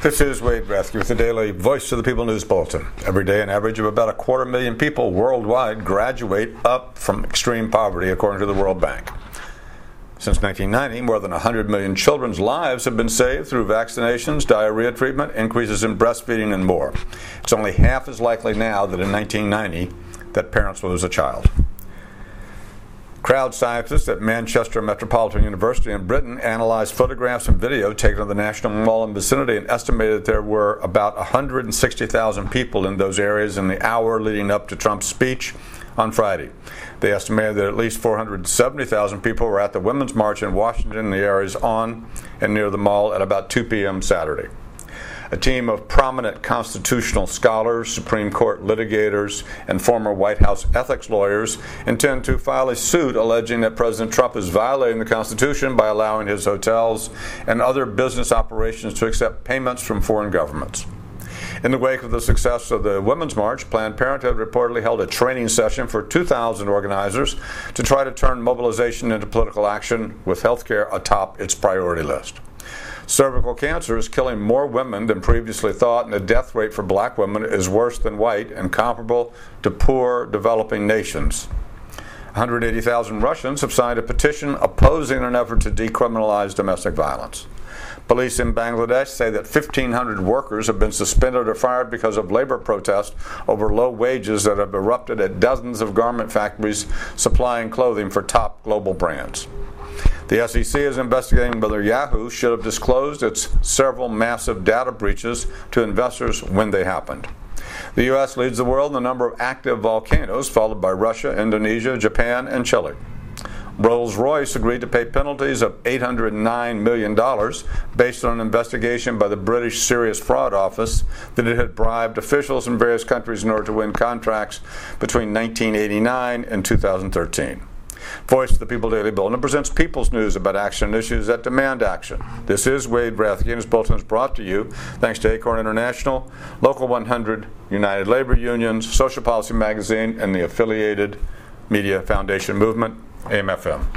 This is Wade Rathke with the daily Voice of the People News Bulletin. Every day, an average of about 250,000 people worldwide graduate up from extreme poverty, according to the World Bank. Since 1990, more than 100 million children's lives have been saved through vaccinations, diarrhea treatment, increases in breastfeeding, and more. It's only half as likely now that in 1990 that parents lose a child. Crowd scientists at Manchester Metropolitan University in Britain analyzed photographs and video taken of the National Mall and vicinity and estimated that there were about 160,000 people in those areas in the hour leading up to Trump's speech on Friday. They estimated that at least 470,000 people were at the Women's March in Washington in the areas on and near the mall at about 2 p.m. Saturday. A team of prominent constitutional scholars, Supreme Court litigators, and former White House ethics lawyers intend to file a suit alleging that President Trump is violating the Constitution by allowing his hotels and other business operations to accept payments from foreign governments. In the wake of the success of the Women's March, Planned Parenthood reportedly held a training session for 2,000 organizers to try to turn mobilization into political action, with health care atop its priority list. Cervical cancer is killing more women than previously thought, and the death rate for black women is worse than white and comparable to poor developing nations. 180,000 Russians have signed a petition opposing an effort to decriminalize domestic violence. Police in Bangladesh say that 1,500 workers have been suspended or fired because of labor protests over low wages that have erupted at dozens of garment factories supplying clothing for top global brands. The SEC is investigating whether Yahoo should have disclosed its several massive data breaches to investors when they happened. The U.S. leads the world in the number of active volcanoes, followed by Russia, Indonesia, Japan, and Chile. Rolls-Royce agreed to pay penalties of $809 million based on an investigation by the British Serious Fraud Office that it had bribed officials in various countries in order to win contracts between 1989 and 2013. Voice of the People Daily Bulletin presents people's news about action and issues that demand action. This is Wade Rathke, and this bulletin is brought to you thanks to Acorn International, Local 100, United Labor Unions, Social Policy Magazine, and the affiliated Media Foundation Movement, AM/FM.